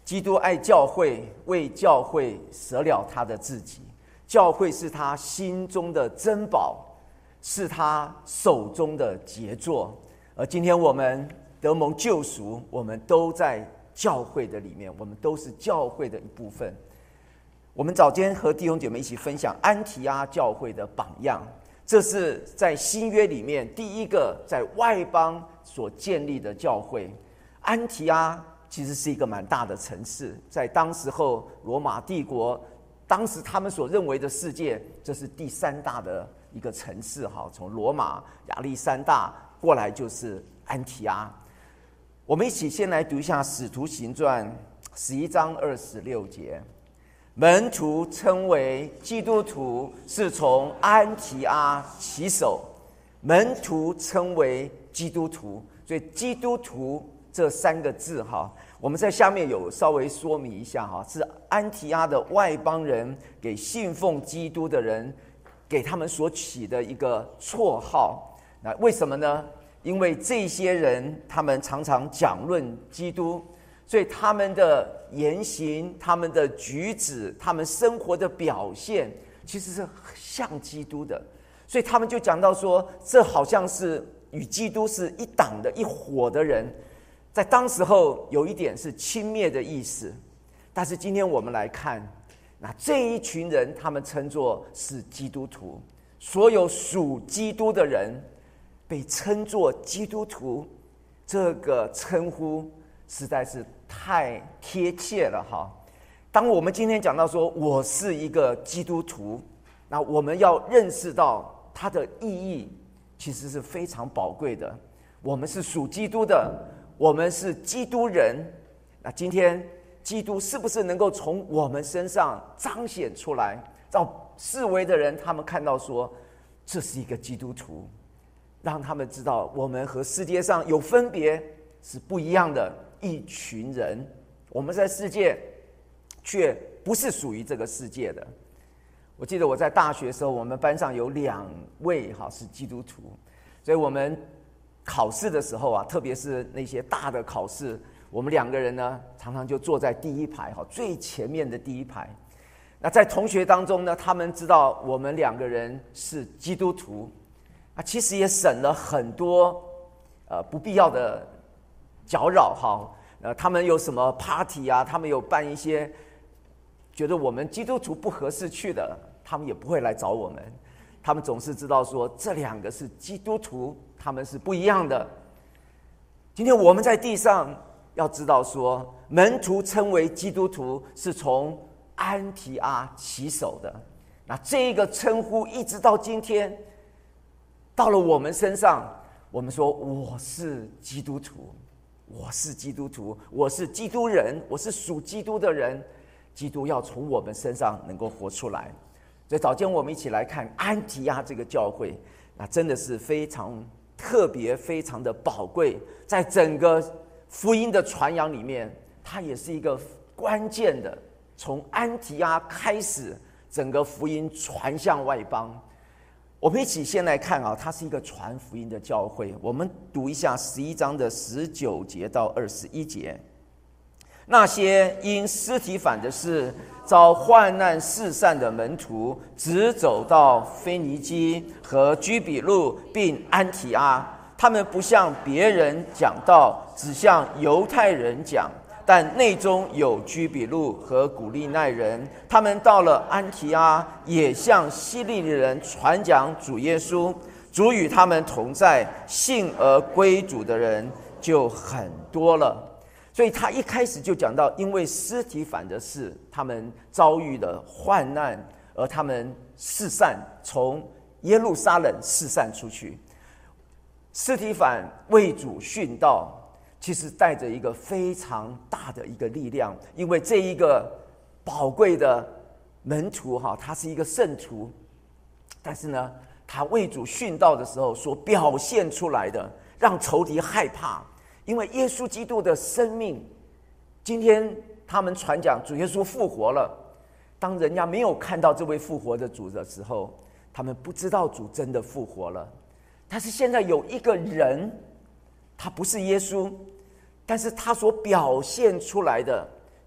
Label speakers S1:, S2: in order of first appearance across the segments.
S1: 基督爱教会，为教会舍了他的自己。教会是他心中的珍宝，是他手中的杰作。而今天我们得蒙救赎，我们都在教会的里面，我们都是教会的一部分。我们早间和弟兄姐妹一起分享安提阿教会的榜样，这是在新约里面第一个在外邦所建立的教会。安提阿其实是一个蛮大的城市，在当时候罗马帝国，当时他们所认为的世界，这是第3大的一个城市。从罗马、亚历山大过来就是安提阿。我们一起先来读一下《使徒行传》11章26节。门徒称为基督徒，是从安提阿起手。门徒称为基督徒，所以基督徒这3个字我们在下面有稍微说明一下是安提阿的外邦人给信奉基督的人给他们所起的一个绰号。那为什么呢？因为这些人他们常常讲论基督，所以他们的言行、他们的举止、他们生活的表现其实是像基督的，所以他们就讲到说，这好像是与基督是一党的一伙的人。在当时候有一点是轻蔑的意思，但是今天我们来看，那这一群人他们称作是基督徒，所有属基督的人被称作基督徒，这个称呼实在是太贴切了当我们今天讲到说我是一个基督徒，那我们要认识到它的意义其实是非常宝贵的。我们是属基督的，我们是基督人。那今天基督是不是能够从我们身上彰显出来，让四围的人他们看到说这是一个基督徒，让他们知道我们和世界上有分别，是不一样的一群人。我们在世界却不是属于这个世界的。我记得我在大学的时候，我们班上有2位是基督徒，所以我们考试的时候特别是那些大的考试，我们2个人呢常常就坐在第一排最前面的第一排。那在同学当中呢，他们知道我们2个人是基督徒，其实也省了很多不必要的搅扰他们有什么 party 他们有办一些觉得我们基督徒不合适去的，他们也不会来找我们。他们总是知道说这2个是基督徒，他们是不一样的。今天我们在地上要知道说，门徒称为基督徒是从安提阿起手的。那这个称呼一直到今天到了我们身上，我们说我是基督徒，我是基督徒，我是基督人，我是属基督的人。基督要从我们身上能够活出来。所以早间我们一起来看安提阿这个教会，那真的是非常特别，非常的宝贵。在整个福音的传扬里面，它也是一个关键的，从安提阿开始，整个福音传向外邦。我们一起先来看它是一个传福音的教会。我们读一下11章的19节到21节。那些因司提反的事遭患难四散的门徒，直走到腓尼基和居比路并安提阿。他们不向别人讲道，只向犹太人讲，但内中有居比路和古利奈人。他们到了安提阿，也向希利尼人传讲主耶稣。主与他们同在，信而归主的人就很多了。所以他一开始就讲到，因为司提反的事，他们遭遇了患难，而他们四散，从耶路撒冷四散出去。司提反为主殉道，其实带着一个非常大的一个力量，因为这一个宝贵的门徒他是一个圣徒，但是呢，他为主殉道的时候所表现出来的，让仇敌害怕。因为耶稣基督的生命，今天他们传讲主耶稣复活了，当人家没有看到这位复活的主的时候，他们不知道主真的复活了。但是现在有一个人，他不是耶稣，但是他所表现出来的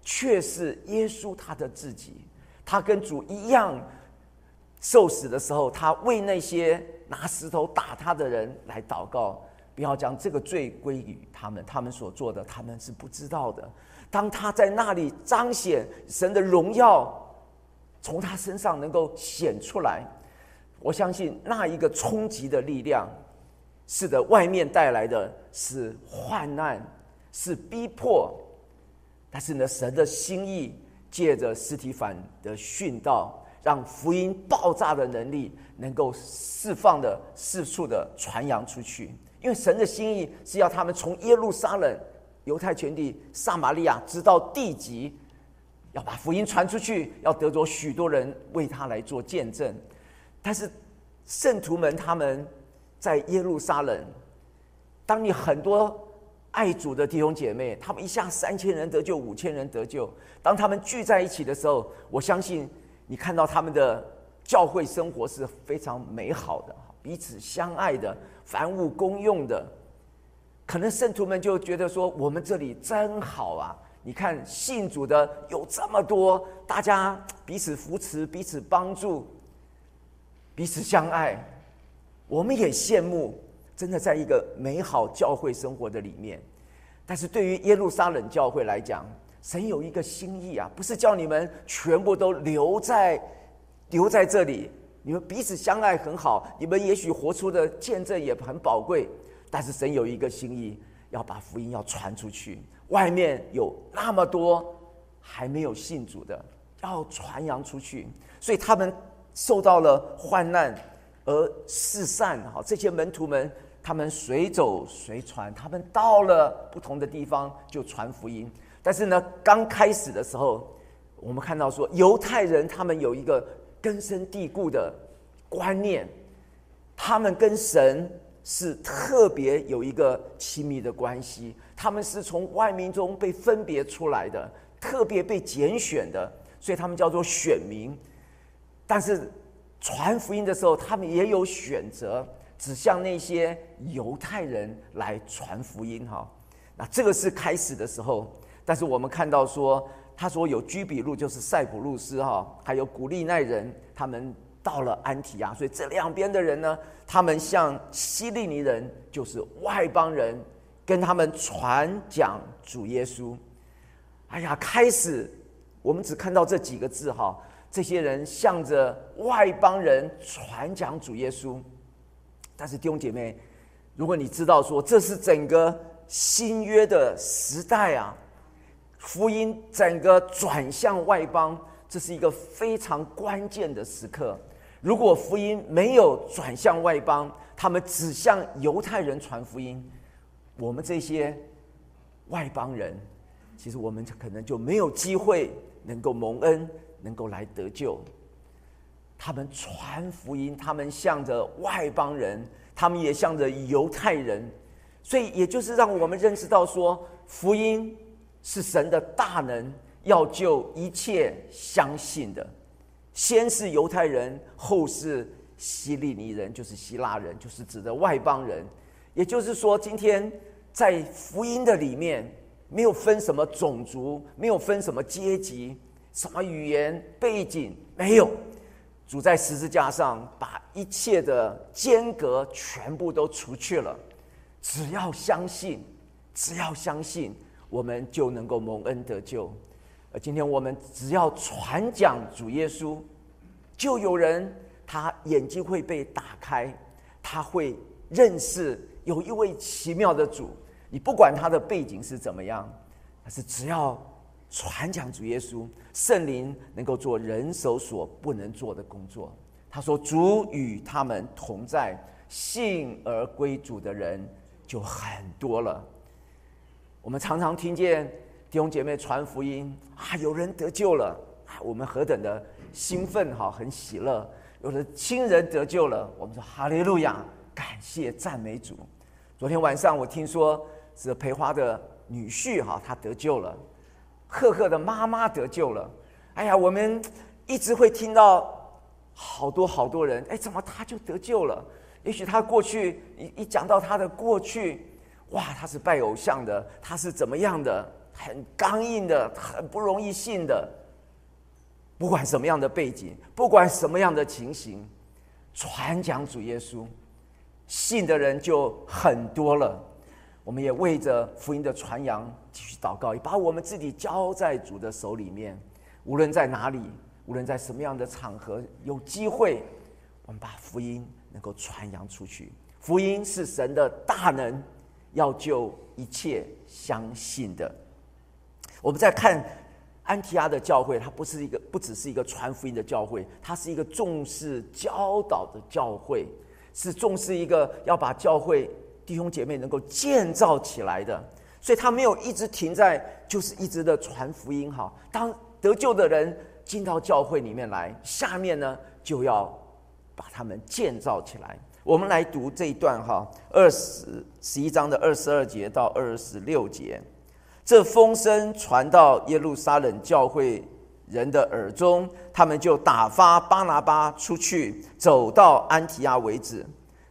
S1: 却是耶稣他的自己。他跟主一样，受死的时候，他为那些拿石头打他的人来祷告，不要将这个罪归于他们，他们所做的他们是不知道的。当他在那里彰显神的荣耀，从他身上能够显出来，我相信那一个冲击的力量，是的，外面带来的是患难，是逼迫，但是呢，神的心意借着司提反的殉道，让福音爆炸的能力能够四处的传扬出去。因为神的心意是要他们从耶路撒冷、犹太全地、撒玛利亚直到地极，要把福音传出去，要得着许多人为他来做见证。但是圣徒们他们在耶路撒冷，当你很多爱主的弟兄姐妹，他们一下3000人得救，5000人得救，当他们聚在一起的时候，我相信你看到他们的教会生活是非常美好的，彼此相爱的，凡物公用的。可能圣徒们就觉得说，我们这里真好啊，你看信主的有这么多，大家彼此扶持，彼此帮助，彼此相爱，我们也羡慕，真的在一个美好教会生活的里面。但是对于耶路撒冷教会来讲，神有一个心意啊，不是叫你们全部都留在这里，你们彼此相爱很好，你们也许活出的见证也很宝贵，但是神有一个心意，要把福音要传出去，外面有那么多还没有信主的，要传扬出去，所以他们受到了患难而四散。这些门徒们他们随走随传，他们到了不同的地方就传福音。但是呢，刚开始的时候，我们看到说犹太人他们有一个根深蒂固的观念，他们跟神是特别有一个亲密的关系，他们是从万民中被分别出来的，特别被拣选的，所以他们叫做选民。但是传福音的时候，他们也有选择，只向那些犹太人来传福音。那这个是开始的时候。但是我们看到说，他说有居比路，就是塞浦路斯，还有古利奈人，他们到了安提亚，所以这两边的人呢，他们向希利尼人，就是外邦人，跟他们传讲主耶稣。开始我们只看到这几个字，这些人向着外邦人传讲主耶稣。但是弟兄姐妹，如果你知道说这是整个新约的时代啊，福音整个转向外邦，这是一个非常关键的时刻。如果福音没有转向外邦，他们只向犹太人传福音，我们这些外邦人，其实我们可能就没有机会能够蒙恩，能够来得救。他们传福音，他们向着外邦人，他们也向着犹太人，所以也就是让我们认识到说，福音是神的大能，要救一切相信的。先是犹太人，后是希利尼人，就是希腊人，就是指的外邦人。也就是说，今天在福音的里面，没有分什么种族，没有分什么阶级，什么语言背景，没有。主在十字架上把一切的间隔全部都除去了，只要相信，我们就能够蒙恩得救。而今天我们只要传讲主耶稣，就有人他眼睛会被打开，他会认识有一位奇妙的主。你不管他的背景是怎么样，但是只要传讲主耶稣，圣灵能够做人手所不能做的工作。他说主与他们同在，信而归主的人就很多了。我们常常听见弟兄姐妹传福音有人得救了，我们何等的兴奋，很喜乐。有的亲人得救了，我们说哈利路亚，感谢赞美主。昨天晚上我听说是培华的女婿他得救了，赫赫的妈妈得救了。我们一直会听到好多人，怎么他就得救了？也许他过去一讲到他的过去，他是拜偶像的，他是怎么样的？ 很刚硬的、很不容易信的，不管什么样的背景，不管什么样的情形，传讲主耶稣，信的人就很多了。我们也为着福音的传扬继续祷告，也把我们自己交在主的手里面。无论在哪里，无论在什么样的场合，有机会，我们把福音能够传扬出去。福音是神的大能，要救一切相信的。我们在看安提阿的教会，它不只是一个传福音的教会，它是一个重视教导的教会，是重视一个要把教会弟兄姐妹能够建造起来的。所以他没有一直停在就是一直的传福音。当得救的人进到教会里面来，下面呢就要把他们建造起来。我们来读这一段11章的22节到26节。这风声传到耶路撒冷教会人的耳中，他们就打发巴拿巴出去，走到安提阿为止。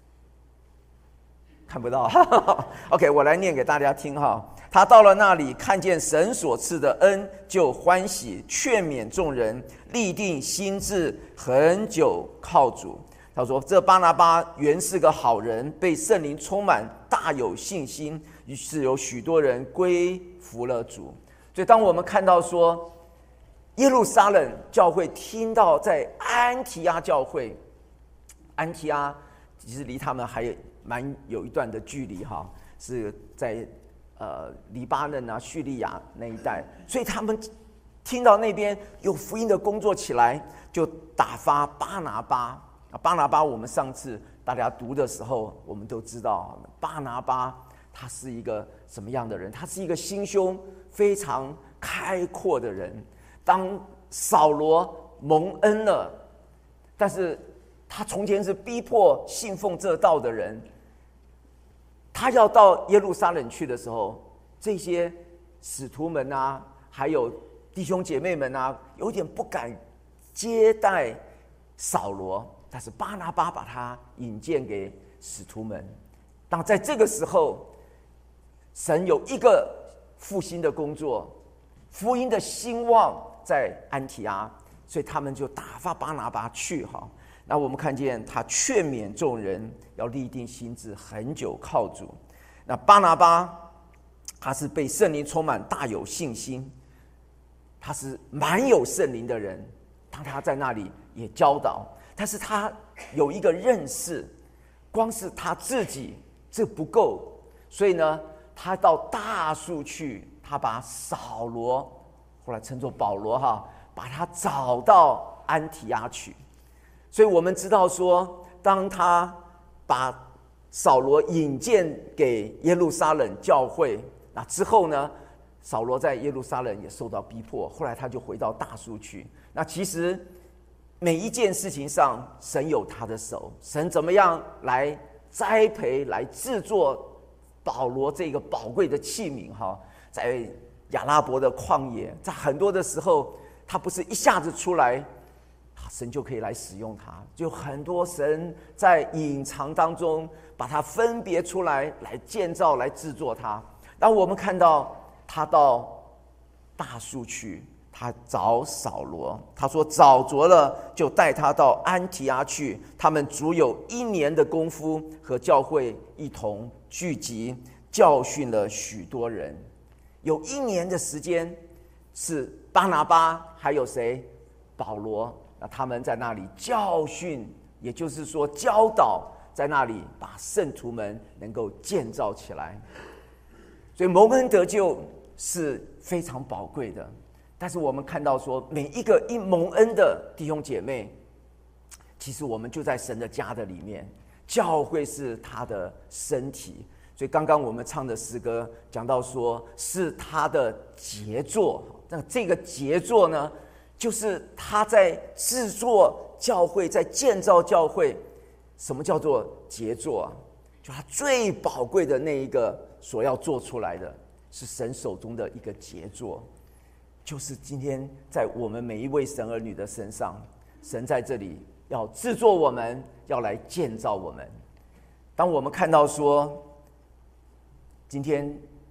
S1: 看不到OK， 我来念给大家听。他到了那里，看见神所赐的恩，就欢喜，劝勉众人，立定心志，恒久靠主。他说这巴拿巴原是个好人，被圣灵充满，大有信心，于是有许多人归服了主。所以当我们看到说耶路撒冷教会听到在安提阿教会，安提阿其实离他们还有一段的距离，是在黎巴嫩啊、叙利亚那一带，所以他们听到那边有福音的工作起来，就打发巴拿巴。巴拿巴我们上次大家读的时候，我们都知道巴拿巴他是一个什么样的人？他是一个心胸非常开阔的人。当扫罗蒙恩了，但是他从前是逼迫信奉这道的人，他要到耶路撒冷去的时候，这些使徒们啊，还有弟兄姐妹们啊，有点不敢接待扫罗，但是巴拿巴把他引荐给使徒们。当在这个时候，神有一个复兴的工作，福音的兴旺在安提阿，所以他们就打发巴拿巴去。那我们看见他劝勉众人要立定心志，恒久靠主。那巴拿巴他是被圣灵充满，大有信心，他是蛮有圣灵的人。当他在那里也教导，但是他有一个认识，光是他自己这不够，所以呢他到大树去，他把扫罗后来称作保罗把他找到安提阿去。所以我们知道说，当他把扫罗引荐给耶路撒冷教会，那之后呢，扫罗在耶路撒冷也受到逼迫，后来他就回到大树去。那其实每一件事情上，神有他的手，神怎么样来栽培、来制作保罗这个宝贵的器皿在亚拉伯的旷野，在很多的时候，他不是一下子出来，神就可以来使用他，就很多神在隐藏当中把它分别出来，来建造、来制作它。当我们看到他到大树去，他找扫罗，他说找着了，就带他到安提阿去。他们足有1年的功夫，和教会一同聚集，教训了许多人。有1年的时间，是巴拿巴还有谁？保罗。那他们在那里教训，也就是说教导，在那里把圣徒们能够建造起来。所以蒙恩得救是非常宝贵的。但是我们看到说，每一个因蒙恩的弟兄姐妹，其实我们就在神的家的里面，教会是他的身体。所以刚刚我们唱的诗歌讲到说，是他的杰作。那这个杰作呢，就是他在制作教会，在建造教会。什么叫做杰作就他最宝贵的那一个所要做出来的，是神手中的一个杰作。就是今天在我们每一位神儿女的身上，神在这里要制作我们，要来建造我们。当我们看到说，今天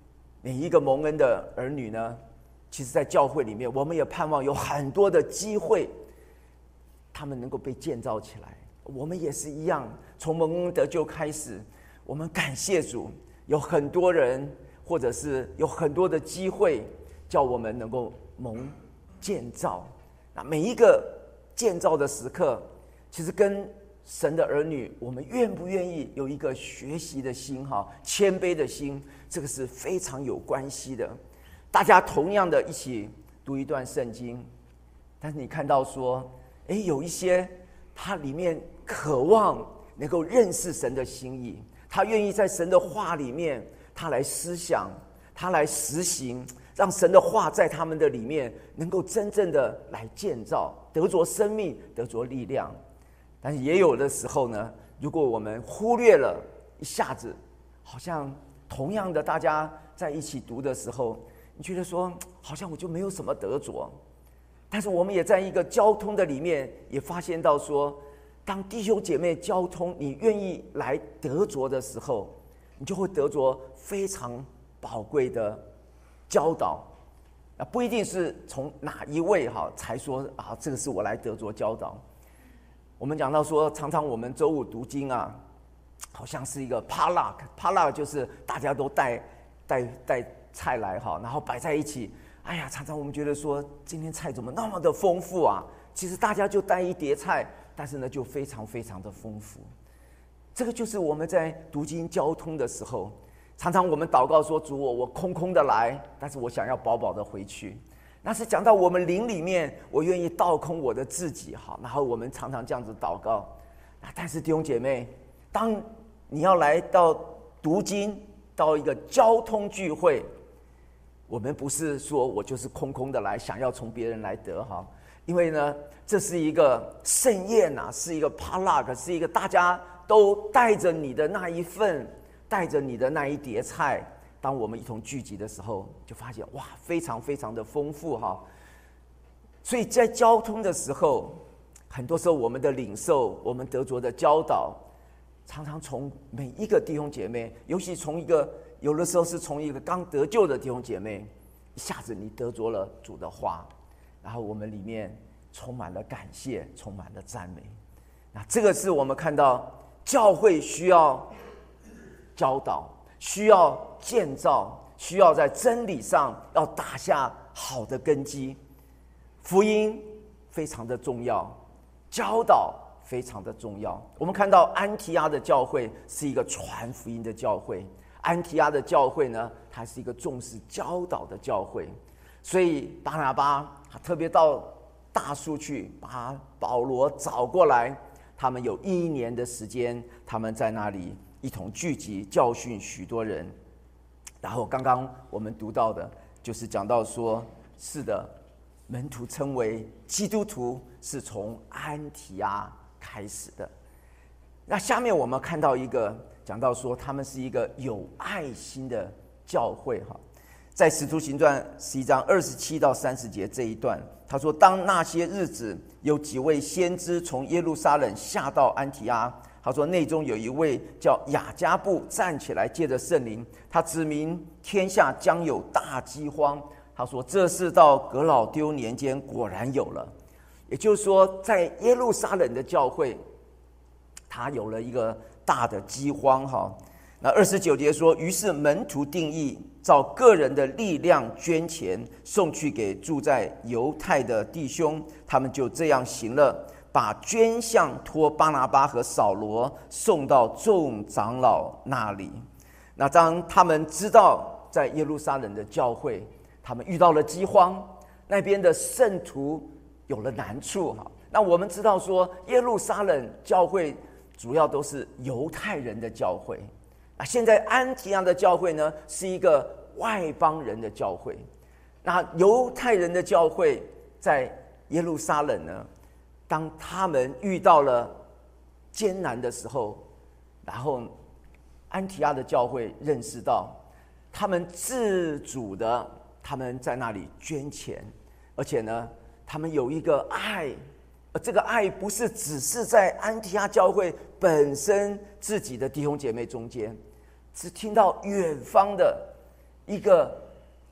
S1: 每一个蒙恩的儿女呢，其实在教会里面，我们也盼望有很多的机会，他们能够被建造起来。我们也是一样，从蒙恩得救开始，我们感谢主，有很多人，或者是有很多的机会，叫我们能够蒙建造。那每一个建造的时刻，其实跟神的儿女，我们愿不愿意有一个学习的心，谦卑的心，这个是非常有关系的。大家同样的一起读一段圣经，但是你看到说，有一些他里面渴望能够认识神的心意，他愿意在神的话里面，他来思想，他来实行，让神的话在他们的里面能够真正的来建造，得着生命，得着力量。但是也有的时候呢，如果我们忽略了，一下子好像同样的大家在一起读的时候，你觉得说好像我就没有什么得着。但是我们也在一个交通的里面也发现到说，当弟兄姐妹交通，你愿意来得着的时候，你就会得着非常宝贵的教导。不一定是从哪一位才说这个是我来得着教导。我们讲到说，常常我们周五读经好像是一个帕拉就是大家都带菜来然后摆在一起。常常我们觉得说，今天菜怎么那么的丰富啊？其实大家就带一碟菜，但是呢就非常非常的丰富。这个就是我们在读经交通的时候，常常我们祷告说，主我空空的来，但是我想要饱饱的回去。那是讲到我们灵里面，我愿意倒空我的自己，然后我们常常这样子祷告。但是弟兄姐妹，当你要来到读经，到一个交通聚会，我们不是说我就是空空的来，想要从别人来得因为呢，这是一个盛宴是一个帕拉，是一个大家都带着你的那一份，带着你的那一碟菜。当我们一同聚集的时候，就发现哇，非常非常的丰富所以在交通的时候，很多时候我们的领受，我们得着的教导，常常从每一个弟兄姐妹，尤其从一个有的时候是从一个刚得救的弟兄姐妹，一下子你得着了主的话，然后我们里面充满了感谢，充满了赞美。那这个是我们看到教会需要教导，需要建造，需要在真理上要打下好的根基。福音非常的重要，教导非常的重要。我们看到安提阿的教会是一个传福音的教会，安提阿的教会呢，它是一个重视教导的教会。所以巴拿巴特别到大树去把保罗找过来，他们有1年的时间，他们在那里一同聚集，教训许多人。然后刚刚我们读到的就是讲到说，是的，门徒称为基督徒是从安提阿开始的。那下面我们看到一个讲到说，他们是一个有爱心的教会在使徒行传11章27到30节这一段，他说，当那些日子，有几位先知从耶路撒冷下到安提阿，他说内中有一位叫雅加布站起来，借着圣灵，他指明天下将有大饥荒。他说这是到革老丢年间果然有了。也就是说，在耶路撒冷的教会，他有了一个大的饥荒那29节说，于是门徒定义，照个人的力量捐钱，送去给住在犹太的弟兄，他们就这样行了，把捐项托巴拿巴和扫罗送到众长老那里。那当他们知道在耶路撒冷的教会，他们遇到了饥荒，那边的圣徒有了难处那我们知道说，耶路撒冷教会主要都是犹太人的教会。现在安提阿的教会呢，是一个外邦人的教会。那犹太人的教会在耶路撒冷呢，当他们遇到了艰难的时候，然后安提阿的教会认识到，他们自主的，他们在那里捐钱，而且呢，他们有一个爱，而这个爱不是只是在安提阿教会本身自己的弟兄姐妹中间，只听到远方的一个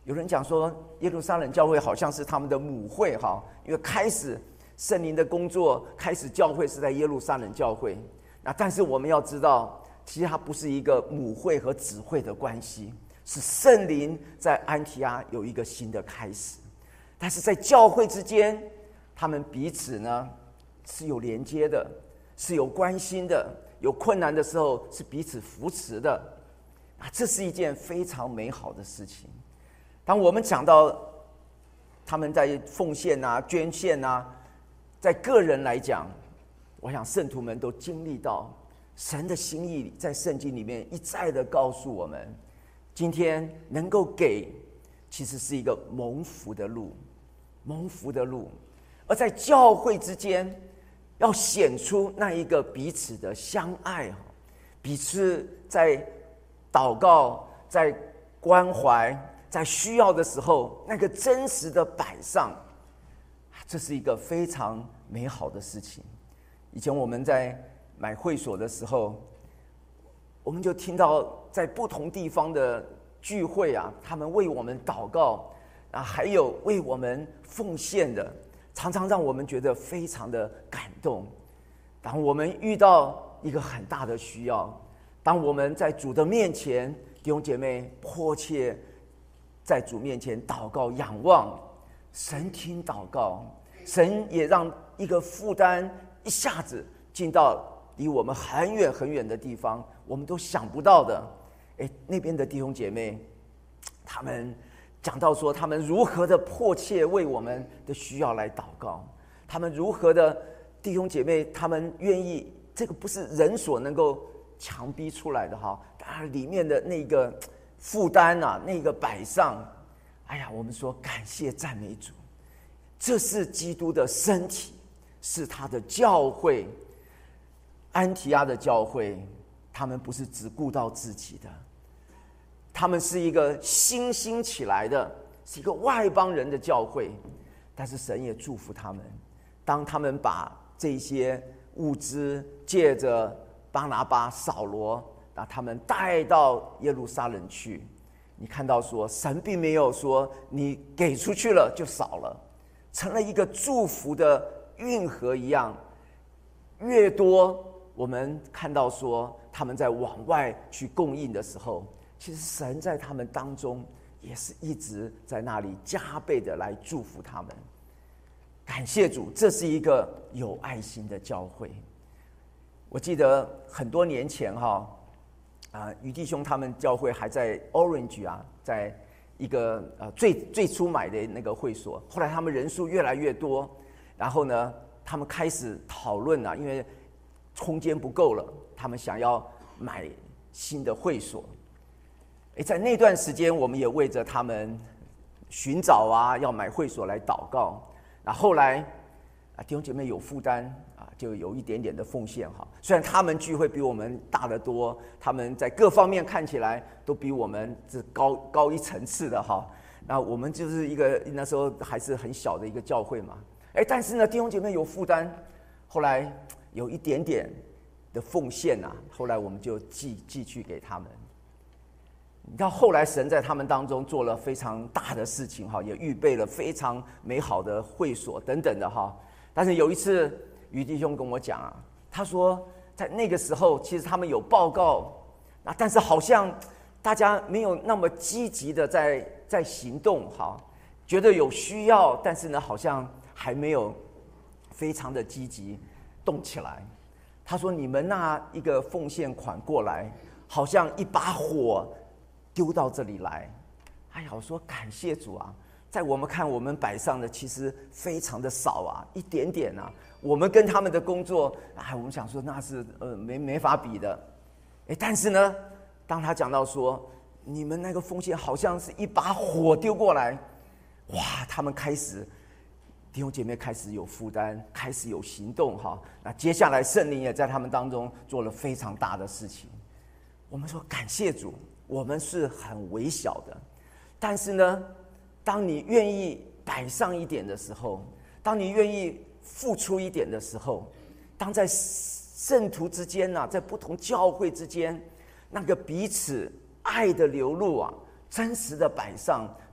S1: 有人讲说，耶路撒冷教会好像是他们的母会哈，因为开始圣灵的工作，开始教会是在耶路撒冷教会。那但是我们要知道，其实它不是一个母会和子会的关系，是圣灵在安提阿有一个新的开始。但是在教会之间，他们彼此呢是有连接的，是有关心的，有困难的时候是彼此扶持的。这是一件非常美好的事情。当我们讲到他们在奉献啊、捐献啊，在个人来讲，我想圣徒们都经历到神的心意，在圣经里面一再的告诉我们，今天能够给，其实是一个蒙福的路，蒙福的路。而在教会之间，要显出那一个彼此的相爱，彼此在祷告、在关怀、在需要的时候，那个真实的摆上，这是一个非常美好的事情。以前我们在买会所的时候，我们就听到在不同地方的聚会啊，他们为我们祷告啊，还有为我们奉献的，常常让我们觉得非常的感动。当我们遇到一个很大的需要，当我们在主的面前，弟兄姐妹迫切在主面前祷告仰望，神听祷告，神也让一个负担一下子进到离我们很远很远的地方，我们都想不到的。那边的弟兄姐妹，他们讲到说，他们如何的迫切为我们的需要来祷告，他们如何的弟兄姐妹，他们愿意，这个不是人所能够强逼出来的哈，里面的那个负担啊，那个摆上，我们说感谢赞美主，这是基督的身体，是他的教会。安提阿的教会，他们不是只顾到自己的，他们是一个新兴起来的，是一个外邦人的教会。但是神也祝福他们，当他们把这些物资借着巴拿巴、扫罗，把他们带到耶路撒冷去，你看到说，神并没有说你给出去了就少了，成了一个祝福的运河一样，越多我们看到说他们在往外去供应的时候，其实神在他们当中也是一直在那里加倍的来祝福他们。感谢主，这是一个有爱心的教会。我记得很多年前于弟兄他们教会还在 Orange 在一个最初买的那个会所，后来他们人数越来越多，然后呢，他们开始讨论因为空间不够了，他们想要买新的会所。在那段时间，我们也为着他们寻找要买会所来祷告。那后来弟兄姐妹有负担就有一点点的奉献虽然他们聚会比我们大得多，他们在各方面看起来都比我们是高一层次的那我们就是一个那时候还是很小的一个教会嘛。但是呢，弟兄姐妹有负担，后来有一点点的奉献后来我们就寄去给他们。你看后来神在他们当中做了非常大的事情也预备了非常美好的会所等等的但是有一次于弟兄跟我讲他说在那个时候其实他们有报告但是好像大家没有那么积极的在行动觉得有需要，但是呢好像还没有非常的积极动起来。他说你们那一个奉献款过来，好像一把火丢到这里来。我说感谢主在我们看我们摆上的其实非常的少一点点我们跟他们的工作我们想说那是没法比的。但是呢，当他讲到说你们那个奉献好像是一把火丢过来，他们开始弟兄姐妹开始有负担，开始有行动那接下来圣灵也在他们当中做了非常大的事情。我们说感谢主，我们是很微小的，但是呢，当你愿意摆上一点的时候，当你愿意付出一点的时候，当在圣徒之间在不同教会之间，那个彼此爱的流露真实的摆上，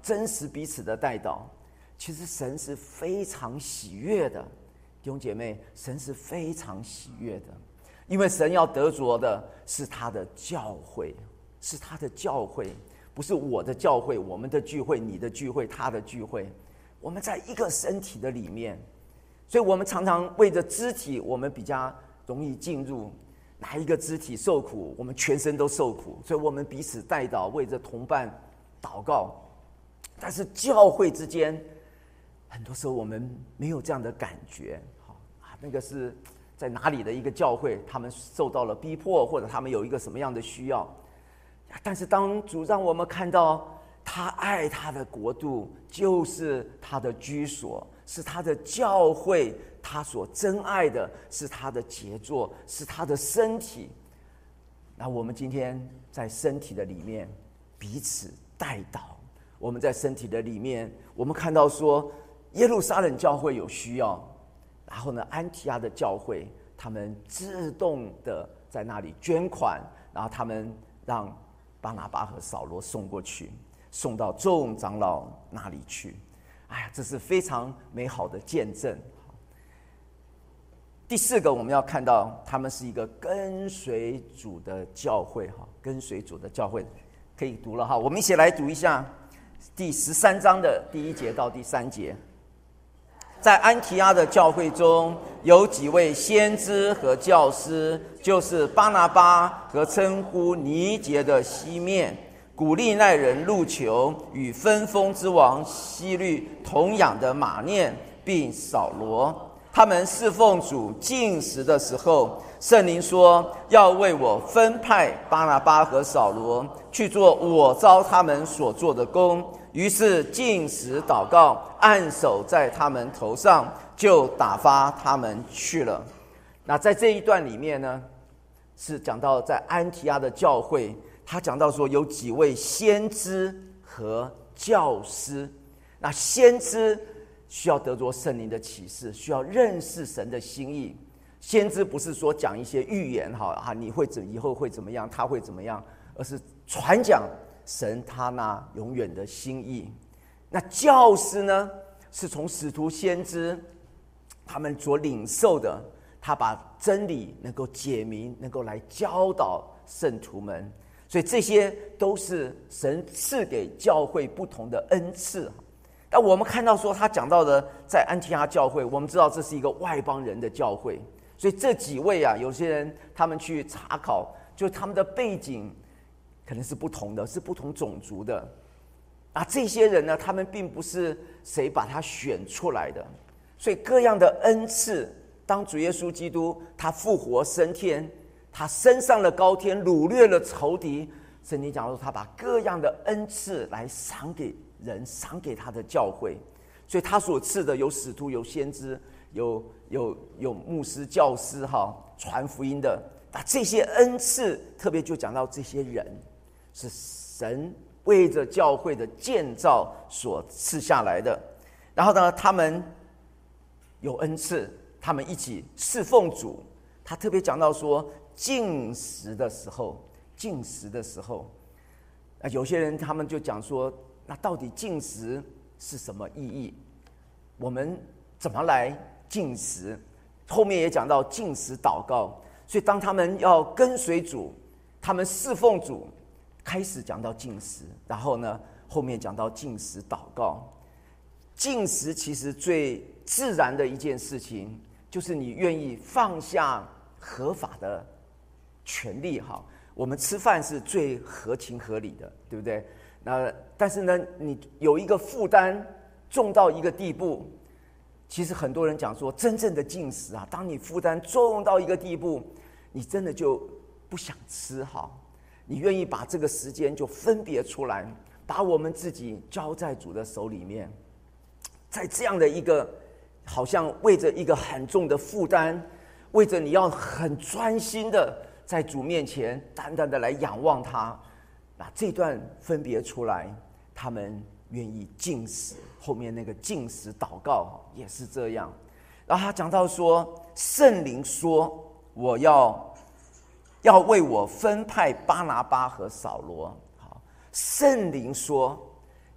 S1: 真实彼此的代祷，其实神是非常喜悦的。弟兄姐妹，神是非常喜悦的，因为神要得着的是他的教会，是他的教会，不是我的教会，我们的聚会，你的聚会，他的聚会，我们在一个身体的里面。所以我们常常为着肢体，我们比较容易进入，哪一个肢体受苦，我们全身都受苦，所以我们彼此代祷，为着同伴祷告。但是教会之间，很多时候我们没有这样的感觉。那个是在哪里的一个教会，他们受到了逼迫，或者他们有一个什么样的需要。但是当主让我们看到他爱他的国度，就是他的居所，是他的教会，他所珍爱的是他的杰作，是他的身体。那我们今天在身体的里面彼此代祷，我们在身体的里面，我们看到说耶路撒冷教会有需要，然后呢，安提阿的教会他们自动的在那里捐款，然后他们让巴拿巴和扫罗送过去，送到众长老那里去。哎呀，这是非常美好的见证。第四个，我们要看到他们是一个跟随主的教会，跟随主的教会，可以读了哈。我们一起来读一下第13章的第1节到第3节。在安提阿的教会中，有几位先知和教师，就是巴拿巴和称呼尼结的西面、古利奈人路求与分封之王希律同养的马念，并扫罗。他们侍奉主禁食的时候，圣灵说要为我分派巴拿巴和扫罗去做我召他们所做的工。于是禁食祷告，按手在他们头上，就打发他们去了。那在这一段里面呢，是讲到在安提阿的教会，他讲到说有几位先知和教师。那先知需要得着圣灵的启示，需要认识神的心意。先知不是说讲一些预言，你会以后会怎么样，他会怎么样，而是传讲神他那永远的心意。那教师呢，是从使徒先知他们所领受的，他把真理能够解明，能够来教导圣徒们。所以这些都是神赐给教会不同的恩赐。但我们看到说他讲到的在安提阿教会，我们知道这是一个外邦人的教会，所以这几位有些人他们去查考，就他们的背景可能是不同的，是不同种族的。这些人呢，他们并不是谁把他选出来的，所以各样的恩赐，当主耶稣基督他复活升天，他升上了高天，掳掠了仇敌，圣经讲说他把各样的恩赐来赏给人，赏给他的教会。所以他所赐的有使徒，有先知，有牧师、教师，传福音的。这些恩赐特别就讲到这些人是神为着教会的建造所赐下来的。然后呢，他们有恩赐，他们一起侍奉主。他特别讲到说禁食的时候，有些人他们就讲说，那到底禁食是什么意义？我们怎么来禁食？后面也讲到禁食祷告。所以当他们要跟随主，他们侍奉主，开始讲到禁食，然后呢，后面讲到禁食祷告。禁食其实最自然的一件事情，就是你愿意放下合法的权利。我们吃饭是最合情合理的，对不对？但是呢，你有一个负担重到一个地步，其实很多人讲说，真正的禁食当你负担重到一个地步，你真的就不想吃。你愿意把这个时间就分别出来，把我们自己交在主的手里面，在这样的一个好像为着一个很重的负担，为着你要很专心的在主面前单单的来仰望他，这段分别出来，他们愿意禁食。后面那个禁食祷告也是这样。然后他讲到说，圣灵说我要为我分派巴拿巴和扫罗。圣灵说，弟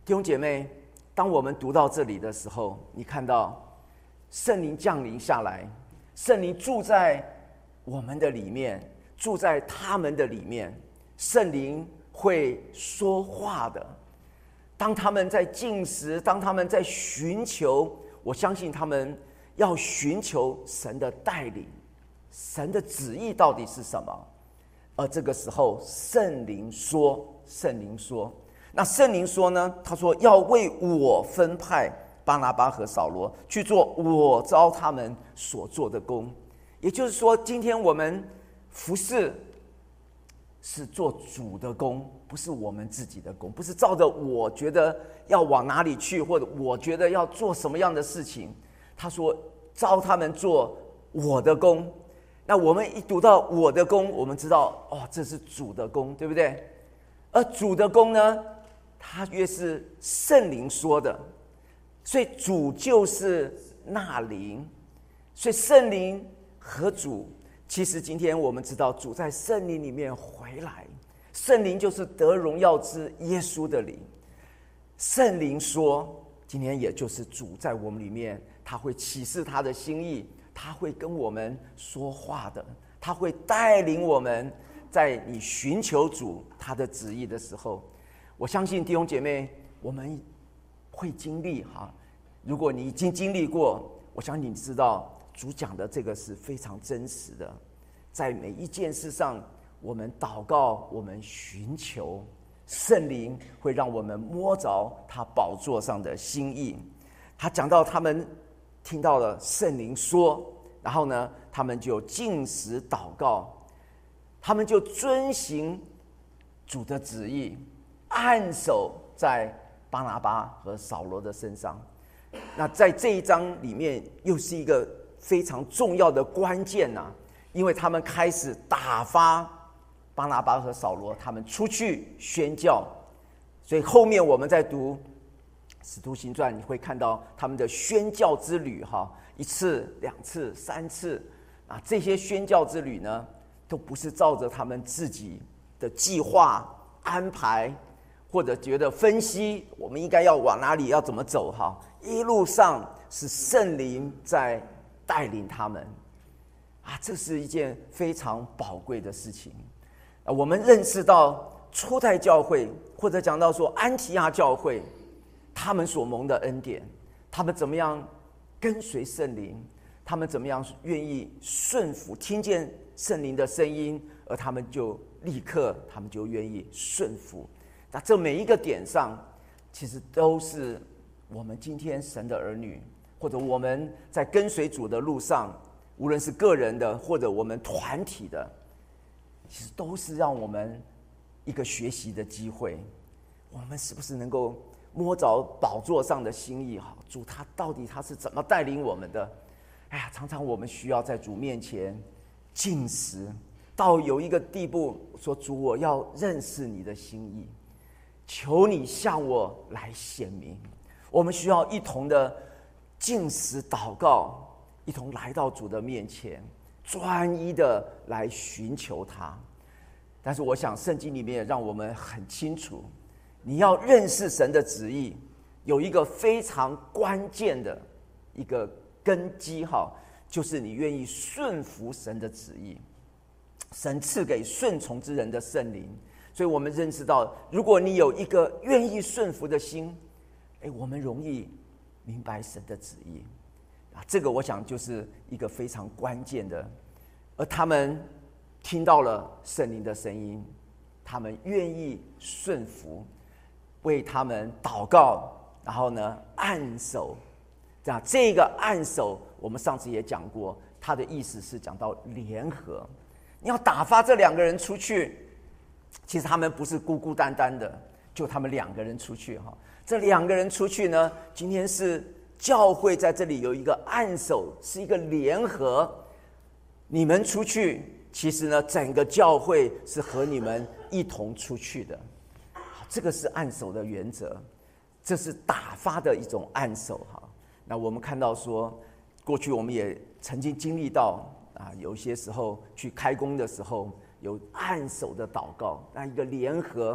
S1: 弟兄姐妹，当我们读到这里的时候，你看到圣灵降临下来，圣灵住在我们的里面，住在他们的里面，圣灵会说话的。当他们在禁食，当他们在寻求，我相信他们要寻求神的带领，神的旨意到底是什么。而这个时候圣灵说，那圣灵说呢，他说要为我分派巴拿巴和扫罗去做我召他们所做的工。也就是说，今天我们服事是做主的工，不是我们自己的工，不是照着我觉得要往哪里去，或者我觉得要做什么样的事情。他说召他们做我的工。那我们一读到我的工，我们知道这是主的工，对不对？而主的工呢，他越是圣灵说的，所以主就是那灵，所以圣灵和主，其实今天我们知道主在圣灵里面回来，圣灵就是得荣耀之耶稣的灵。圣灵说，今天也就是主在我们里面，他会启示他的心意，他会跟我们说话的，他会带领我们，在你寻求主他的旨意的时候，我相信弟兄姐妹，我们会经历如果你已经经历过，我相信你知道主讲的这个是非常真实的。在每一件事上，我们祷告，我们寻求，圣灵会让我们摸着他宝座上的心意。他讲到他们听到了圣灵说，然后呢，他们就禁食祷告，他们就遵行主的旨意，按手在巴拿巴和扫罗的身上。那在这一章里面又是一个非常重要的关键因为他们开始打发巴拿巴和扫罗他们出去宣教。所以后面我们在读使徒行传，你会看到他们的宣教之旅1次、2次、3次这些宣教之旅呢，都不是照着他们自己的计划安排，或者觉得分析我们应该要往哪里，要怎么走一路上是圣灵在带领他们这是一件非常宝贵的事情。我们认识到初代教会，或者讲到说安提阿教会，他们所蒙的恩典，他们怎么样跟随圣灵，他们怎么样愿意顺服，听见圣灵的声音，而他们就立刻，他们就愿意顺服。那这每一个点上，其实都是我们今天神的儿女，或者我们在跟随主的路上，无论是个人的或者我们团体的，其实都是让我们一个学习的机会。我们是不是能够摸着宝座上的心意主他到底他是怎么带领我们的？常常我们需要在主面前禁食，到有一个地步说，主，我要认识你的心意，求你向我来显明。我们需要一同的禁食祷告，一同来到主的面前，专一的来寻求他。但是我想圣经里面也让我们很清楚，你要认识神的旨意，有一个非常关键的一个根基就是你愿意顺服神的旨意。神赐给顺从之人的圣灵，所以我们认识到，如果你有一个愿意顺服的心，我们容易明白神的旨意这个我想就是一个非常关键的。而他们听到了圣灵的声音，他们愿意顺服，为他们祷告，然后呢按手。这个按手我们上次也讲过，它的意思是讲到联合。你要打发这2个人出去，其实他们不是孤孤单单的，就他们2个人出去这2个人出去呢，今天是教会在这里有一个按手，是一个联合。你们出去，其实呢整个教会是和你们一同出去的。这个是按手的原则，这是打发的一种按手那我们看到说，过去我们也曾经经历到有些时候去开工的时候有按手的祷告，那一个联合，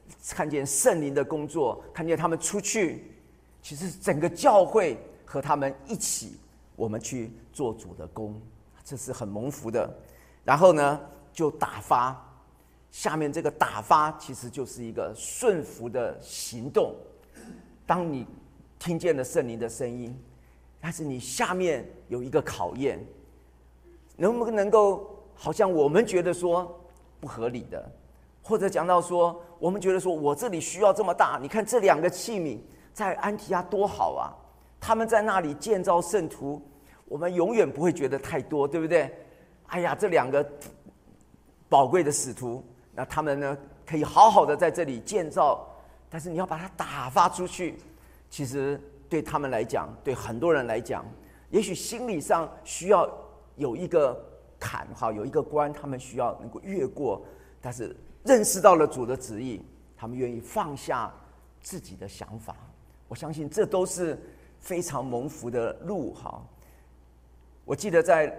S1: 看见圣灵的工作，看见他们出去，其实整个教会和他们一起，我们去做主的工，这是很蒙福的。然后呢，就打发，下面这个打发其实就是一个顺服的行动。当你听见了圣灵的声音，但是你下面有一个考验，能不能够好像我们觉得说不合理的，或者讲到说我们觉得说我这里需要这么大，你看这2个器皿在安提阿多好啊，他们在那里建造圣徒，我们永远不会觉得太多，对不对？哎呀，这2个宝贵的使徒，那他们呢可以好好的在这里建造，但是你要把它打发出去，其实对他们来讲，对很多人来讲，也许心理上需要有一个坎，有一个关，他们需要能够越过，但是认识到了主的旨意，他们愿意放下自己的想法。我相信这都是非常蒙福的路。我记得在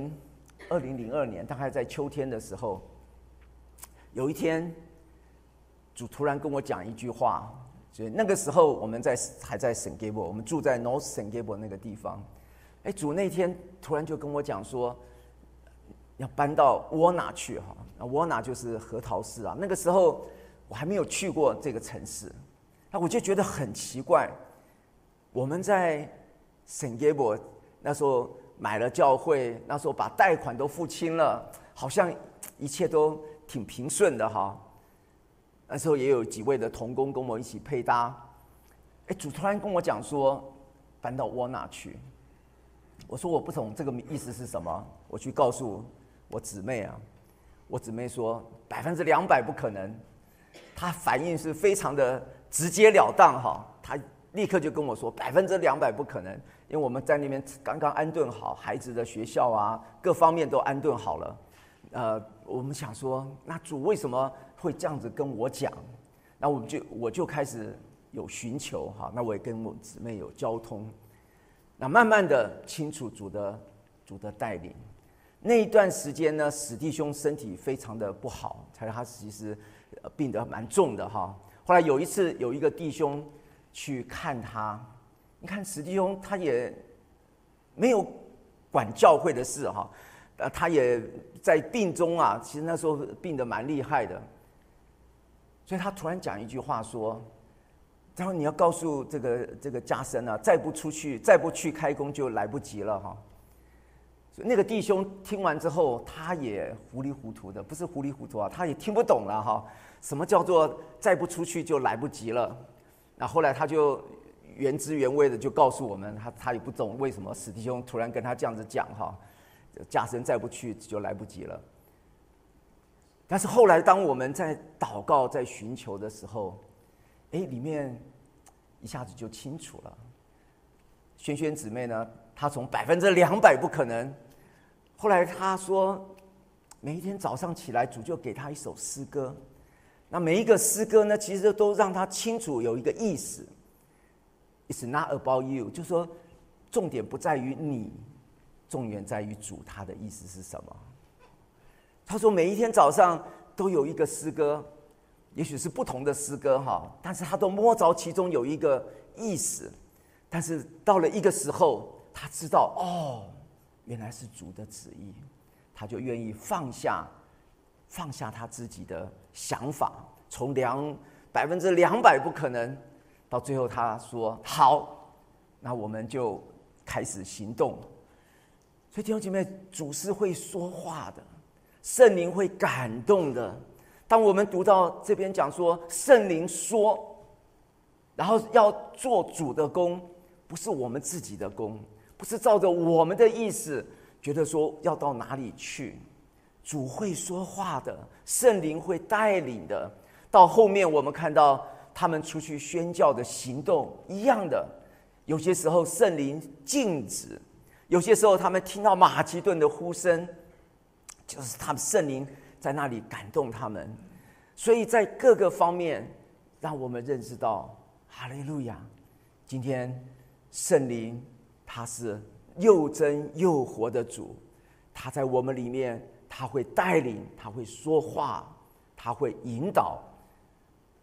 S1: 2002年，大概在秋天的时候，有一天主突然跟我讲一句话。所以那个时候我们还在圣盖博，我们住在 North 圣盖博那个地方。主那天突然就跟我讲说，要搬到沃纳去哈。那沃纳就是核桃市啊。那个时候我还没有去过这个城市，那我就觉得很奇怪。我们在圣盖博那时候买了教会，那时候把贷款都付清了，好像一切都挺平顺的哈。那时候也有几位的同工跟我一起配搭。主突然跟我讲说搬到沃纳去。我说我不懂这个意思是什么，我去告诉我姊妹啊，我姊妹说200%不可能，她反应是非常的直截了当哈，她立刻就跟我说200%不可能，因为我们在那边刚刚安顿好孩子的学校啊，各方面都安顿好了。我们想说，那主为什么会这样子跟我讲？那我就开始有寻求哈，那我也跟我姊妹有交通，那慢慢的清楚主的带领。那一段时间呢，史弟兄身体非常的不好，他其实病得蛮重的哈。后来有一次有一个弟兄去看他，你看史弟兄他也没有管教会的事哈。他也在病中啊，其实那时候病得蛮厉害的，所以他突然讲一句话说：“然后你要告诉这个家生啊，再不去开工就来不及了哈。”所以那个弟兄听完之后，他也糊里糊涂的，不是糊里糊涂啊，他也听不懂了哈，什么叫做再不出去就来不及了？那后来他就原汁原味的就告诉我们，他也不懂为什么史弟兄突然跟他这样子讲哈。家生再不去就来不及了。但是后来当我们在祷告在寻求的时候，里面一下子就清楚了。萱萱姊妹呢，她从200%不可能，后来她说每一天早上起来主就给她一首诗歌，那每一个诗歌呢其实都让她清楚有一个意思， It's not about you， 就是说重点不在于你，重点在于主，他的意思是什么？他说每一天早上都有一个诗歌，也许是不同的诗歌哈，但是他都摸着其中有一个意思。但是到了一个时候，他知道原来是主的旨意，他就愿意放下他自己的想法，从200%不可能，到最后他说好，那我们就开始行动。所以弟兄姐妹，主是会说话的，圣灵会感动的。当我们读到这边讲说圣灵说，然后要做主的工，不是我们自己的工，不是照着我们的意思觉得说要到哪里去，主会说话的，圣灵会带领的。到后面我们看到他们出去宣教的行动一样的，有些时候圣灵禁止，有些时候他们听到马其顿的呼声，就是他们圣灵在那里感动他们。所以在各个方面让我们认识到，哈利路亚，今天圣灵他是又真又活的主，他在我们里面，他会带领，他会说话，他会引导。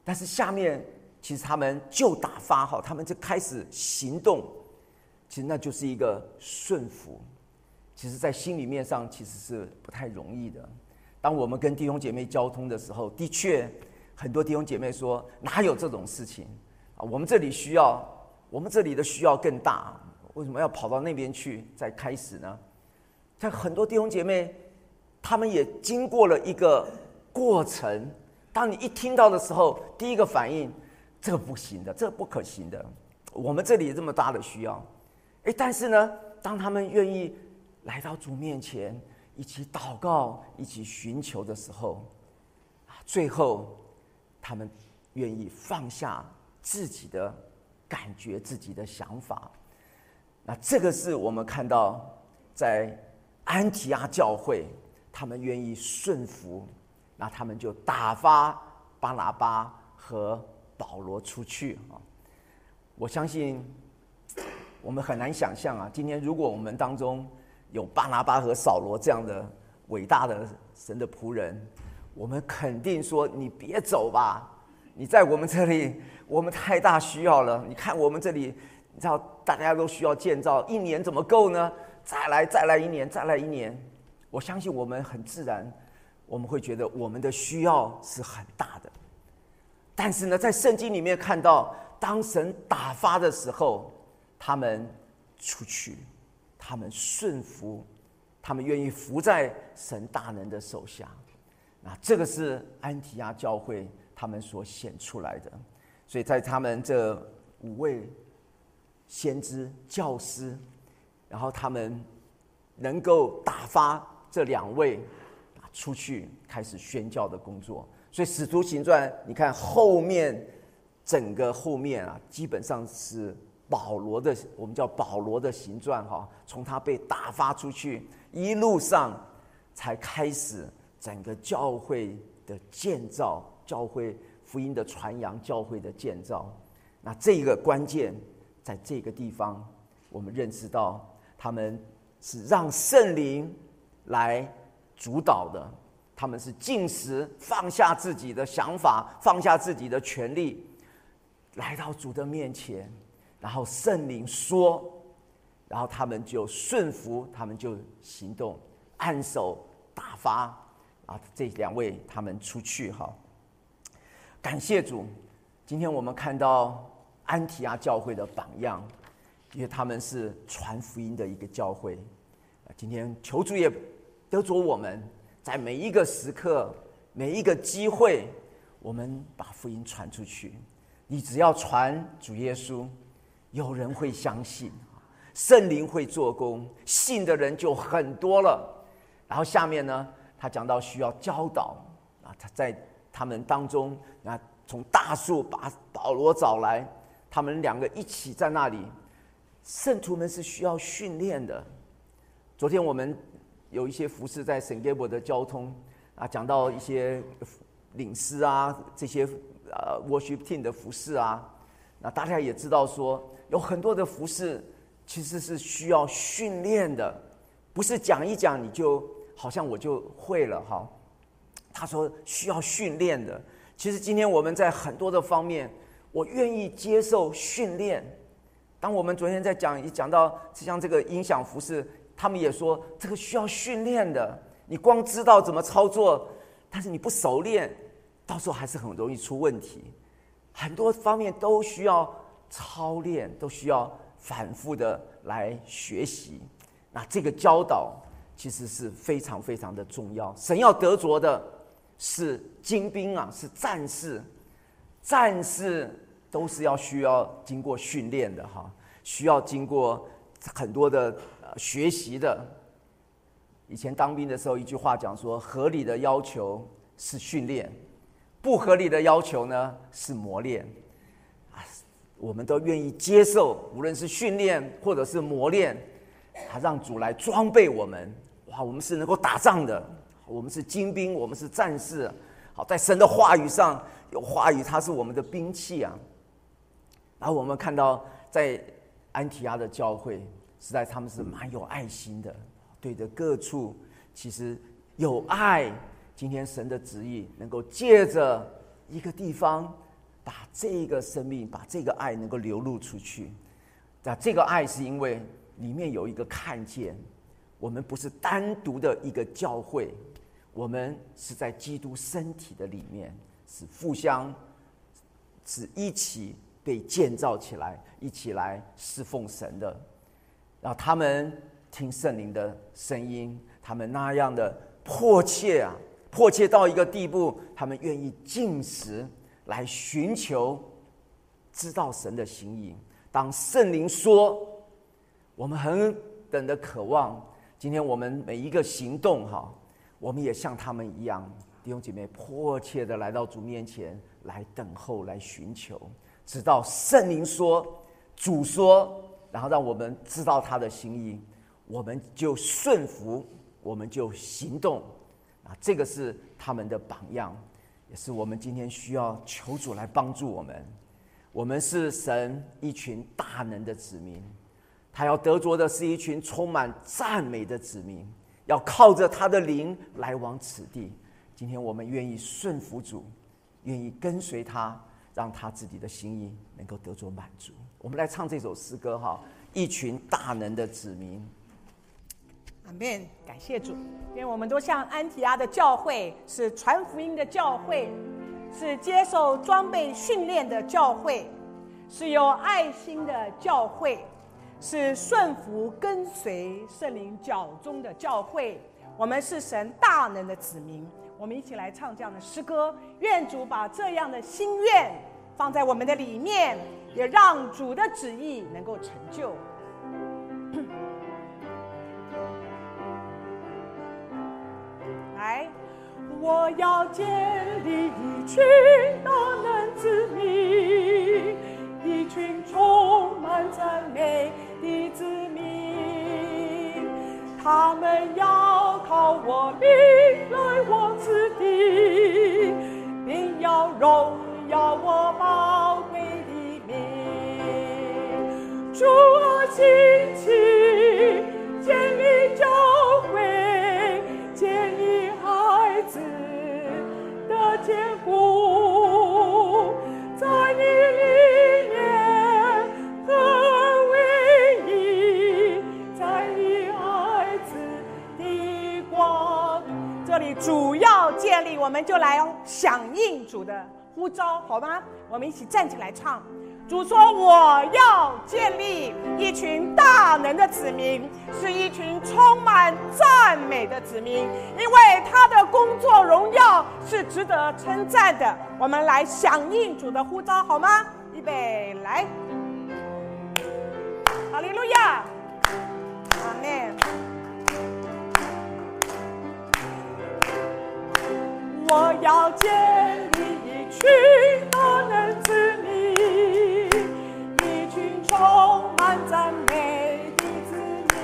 S1: 但是下面其实他们就打发好，他们就开始行动，其实那就是一个顺服。其实在心里面上其实是不太容易的。当我们跟弟兄姐妹交通的时候，的确很多弟兄姐妹说哪有这种事情啊？我们这里的需要更大，为什么要跑到那边去再开始呢？在很多弟兄姐妹他们也经过了一个过程，当你一听到的时候，第一个反应，这个不行的，这个不可行的，我们这里有这么大的需要。但是呢，当他们愿意来到主面前一起祷告，一起寻求的时候，最后他们愿意放下自己的感觉，自己的想法。那这个是我们看到在安提阿教会，他们愿意顺服，那他们就打发巴拿巴和保罗出去。我相信我们很难想象啊，今天如果我们当中有巴拿巴和扫罗这样的伟大的神的仆人，我们肯定说你别走吧，你在我们这里我们太大需要了。你看我们这里，你知道大家都需要建造，1年怎么够呢？再来1年，再来1年。我相信我们很自然，我们会觉得我们的需要是很大的。但是呢，在圣经里面看到，当神打发的时候，他们出去，他们顺服，他们愿意服在神大能的手下。那这个是安提阿教会他们所显出来的。所以在他们这5位先知教师，然后他们能够打发这2位出去开始宣教的工作。所以使徒行传你看后面整个后面基本上是保罗的，我们叫保罗的行传，从他被打发出去一路上才开始整个教会的建造，教会福音的传扬，教会的建造。那这个关键在这个地方，我们认识到他们是让圣灵来主导的，他们是禁食，放下自己的想法，放下自己的权利，来到主的面前，然后圣灵说，然后他们就顺服，他们就行动，按手打发这2位他们出去。感谢主，今天我们看到安提阿教会的榜样，因为他们是传福音的一个教会。今天求主也得着我们，在每一个时刻，每一个机会，我们把福音传出去。你只要传主耶稣，有人会相信，圣灵会做工，信的人就很多了。然后下面呢，他讲到需要教导，他在他们当中，从大树把保罗找来，他们2个一起在那里。圣徒们是需要训练的。昨天我们有一些服事在圣盖博的交通讲到一些领诗这些worship team 的服事那大家也知道说，有很多的服事其实是需要训练的，不是讲一讲你就好像我就会了他说需要训练的。其实今天我们在很多的方面，我愿意接受训练。当我们昨天在讲到像这个音响服事，他们也说这个需要训练的，你光知道怎么操作，但是你不熟练，到时候还是很容易出问题。很多方面都需要操练，都需要反复的来学习。那这个教导其实是非常非常的重要。神要得着的是精兵是战士，战士都是需要经过训练的需要经过很多的学习的。以前当兵的时候，一句话讲说，合理的要求是训练，不合理的要求呢是磨练。我们都愿意接受，无论是训练或者是磨练，让主来装备我们。我们是能够打仗的，我们是精兵，我们是战士。在神的话语上有话语，它是我们的兵器然后我们看到在安提阿的教会，实在他们是蛮有爱心的，对着各处其实有爱。今天神的旨意能够借着一个地方把这个生命，把这个爱能够流露出去。那这个爱是因为里面有一个看见，我们不是单独的一个教会，我们是在基督身体的里面，是互相，是一起被建造起来，一起来侍奉神的。然后他们听圣灵的声音，他们那样的迫切到一个地步，他们愿意禁食来寻求知道神的心意。当圣灵说，我们何等的渴望，今天我们每一个行动我们也像他们一样，弟兄姐妹迫切的来到主面前，来等候，来寻求，直到圣灵说，主说，然后让我们知道他的心意，我们就顺服，我们就行动。这个是他们的榜样，也是我们今天需要求主来帮助我们。我们是神一群大能的子民，他要得着的是一群充满赞美的子民，要靠着他的灵来往此地。今天我们愿意顺服主，愿意跟随他，让他自己的心意能够得着满足。我们来唱这首诗歌一群大能的子民。
S2: 阿们，感谢主，因为我们都像安提阿的教会，是传福音的教会，是接受装备训练的教会，是有爱心的教会，是顺服跟随圣灵脚中的教会。我们是神大能的子民，我们一起来唱这样的诗歌。愿主把这样的心愿放在我们的里面，也让主的旨意能够成就。来，我要建立一群大能子民，一群充满赞美的子民，他们要靠我灵来往此地，并要荣耀我宝贵的名。主啊，兴起建立教会，建立孩子的坚固，在你里面合而为一，在你孩子的国度。这里主要建立，我们就来响应主的呼召，好吗？我们一起站起来唱。主说，我要建立一群大能的子民，是一群充满赞美的子民，因为他的工作荣耀是值得称赞的。我们来响应主的呼召，好吗？预备，来，哈利路亚，阿们。我要建立一群大能子民，一群充满赞美的子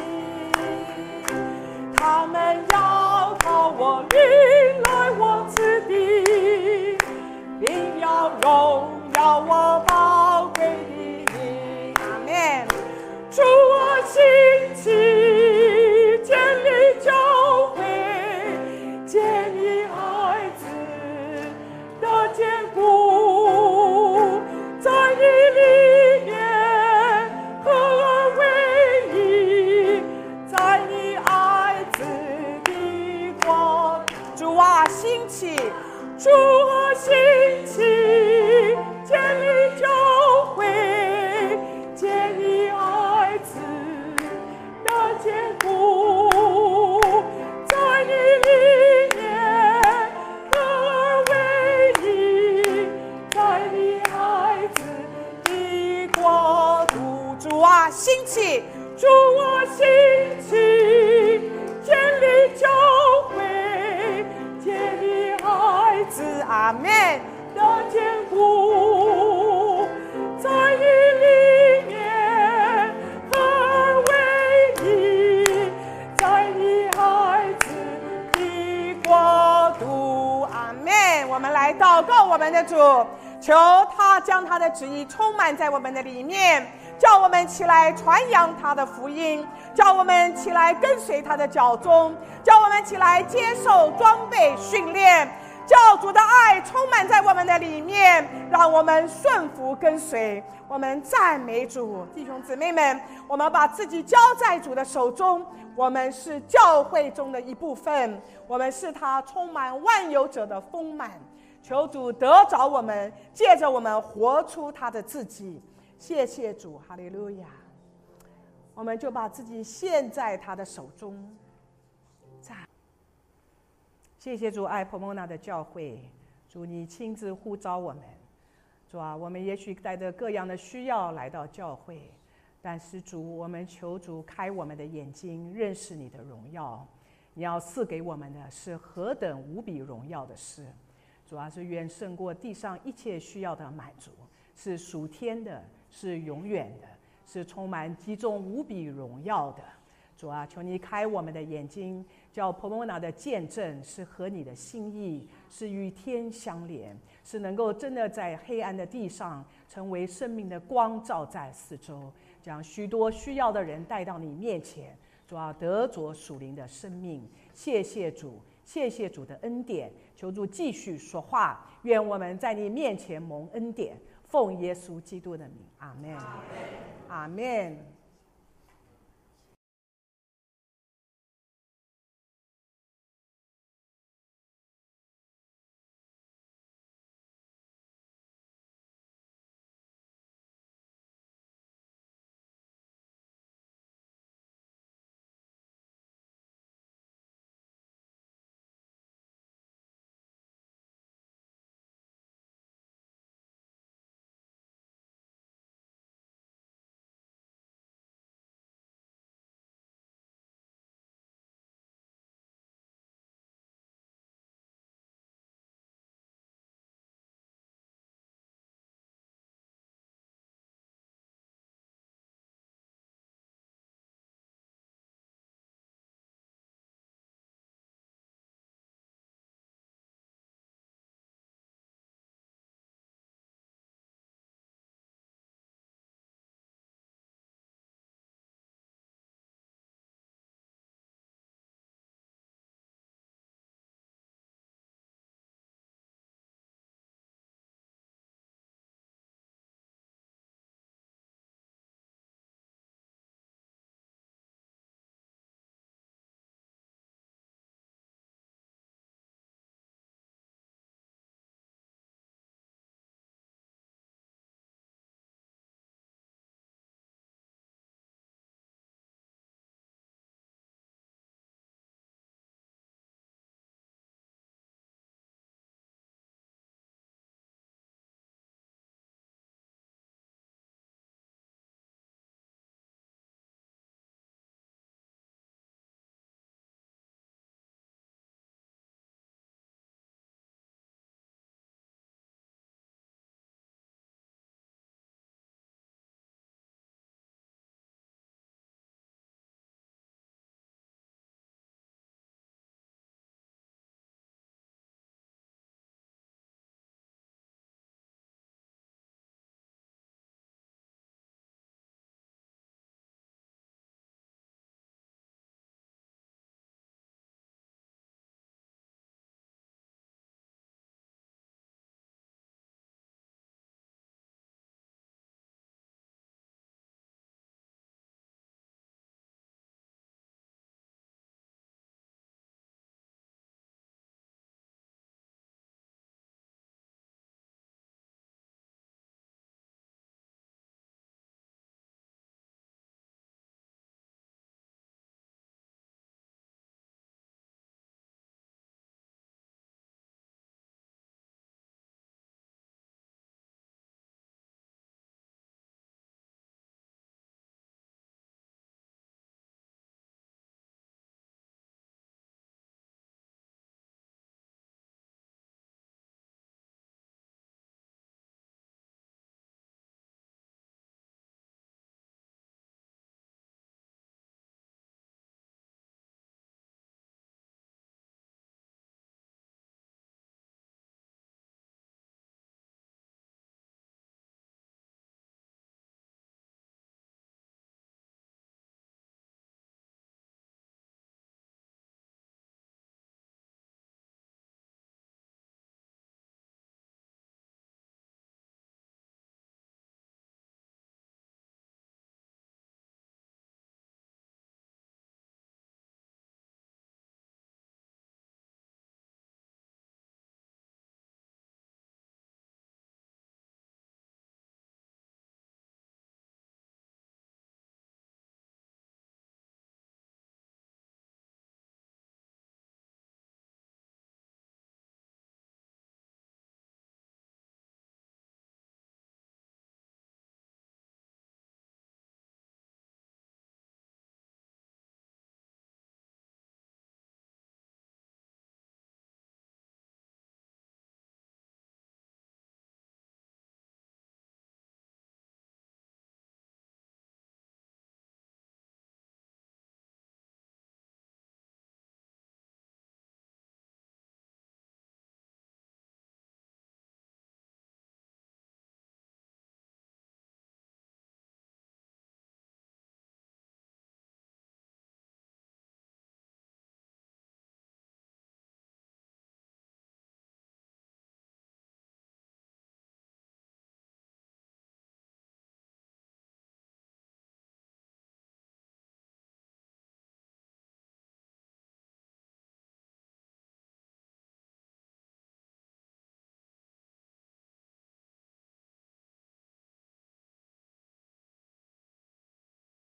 S2: 民，他们要靠我灵来往此地，并要荣耀我宝贵的名。阿们。主啊，兴起建立教会，建立孩子的坚固，在你里面合而为一，在你爱子的国。主啊，兴起，主啊，兴起建立教会，建立爱子的坚固，在你里面合而为一，在你孩子的国度。主啊，兴起，主啊，兴起建立教会，建立孩子，阿们的坚固，在你里面合而为一，在你孩子的国度，阿们。我们来祷告我们的主，求他将他的旨意充满在我们的里面，叫我们起来传扬他的福音，叫我们起来跟随他的脚踪，叫我们起来接受装备训练， 教主的爱充满在我们的里面，让我们顺服跟随。我们赞美主。弟兄姊妹们，我们把自己交在主的手中，我们是教会中的一部分，我们是他充满万有者的丰满。求主得着我们，借着我们活出他的自己。谢谢主，哈利路亚。我们就把自己献在他的手中。谢谢主爱 Pomona 的教会，主你亲自呼召我们。主啊，我们也许带着各样的需要来到教会，但是主，我们求主开我们的眼睛，认识你的荣耀。你要赐给我们的是何等无比荣耀的事。主啊，是远胜过地上一切需要的满足，是属天的，是永远的，是充满极重无比荣耀的。主啊，求你开我们的眼睛，叫 Pomona 的见证是合你的心意，是与天相连，是能够真的在黑暗的地上成为生命的光，照在四周，将许多需要的人带到你面前。主啊，得着属灵的生命。谢谢主，谢谢主的恩典。求主继续说话，愿我们在你面前蒙恩典。奉耶稣基督的名，阿们，阿们。